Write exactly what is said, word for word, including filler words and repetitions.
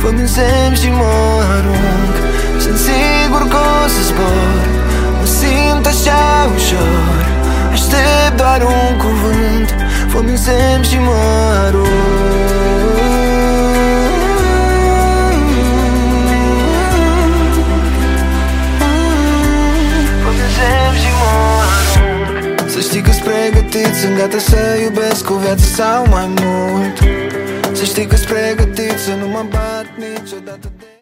fă un semn și mă arunc. Sunt sigur că o să zbor, mă simt așa ușor. Aștept doar un cuvânt, fă un semn și mă arunc. Fă un semn și mă arunc. Să știi că-s pregătit, sunt gata să iubesc o viață sau mai mult. Să știi că-s pregătit să nu mă bat niciodată de